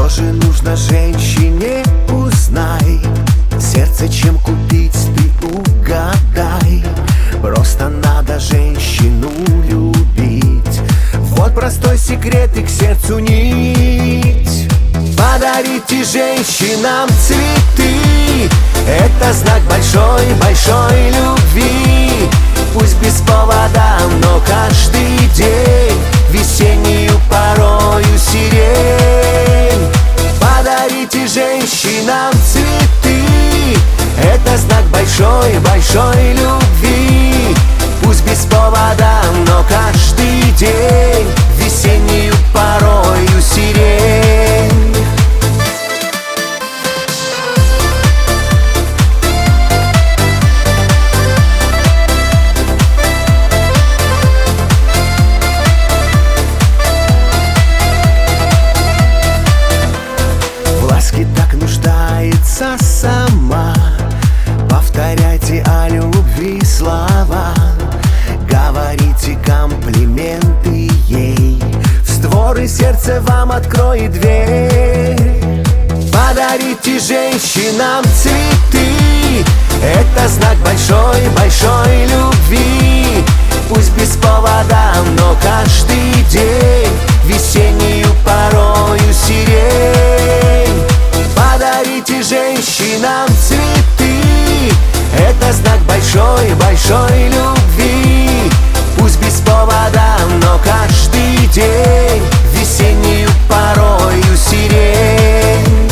Что же нужно женщине, узнай. Сердце чем купить, ты угадай. Просто надо женщину любить. Вот простой секрет и к сердцу нить. Подарите женщинам цветы, это знак большой-большой любви. Пусть без повода, но каждый день весеннюю порою сирень. Подарите женщинам цветы, это знак большой-большой любви. Пусть без повода, но каждый день весеннюю порою сирень. Так нуждается сама. Повторяйте о любви слова, говорите комплименты ей. В створы сердце вам откроет дверь. Подарите женщинам цветы, это знак большой-большой любви. Пусть без повода, но каждый день весеннюю порою сирень. Подарите женщинам цветы, это знак большой-большой любви. Пусть без повода, но каждый день весеннюю порою сирень.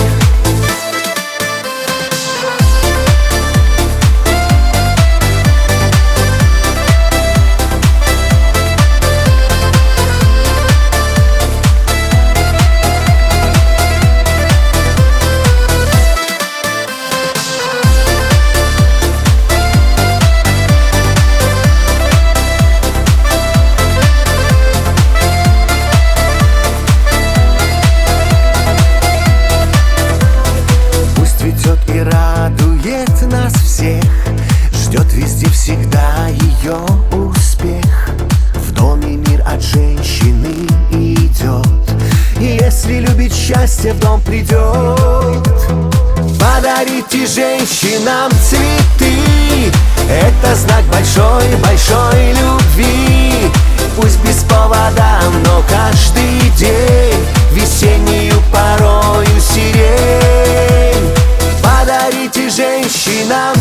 И радует нас всех, ждет везде всегда ее успех. В доме мир от женщины идет, и если любит счастье, в дом придет. Подарите женщинам цветы, это знак большой-большой любви. Пусть без повода, но каждый день весеннюю порою сирень. Подарите женщинам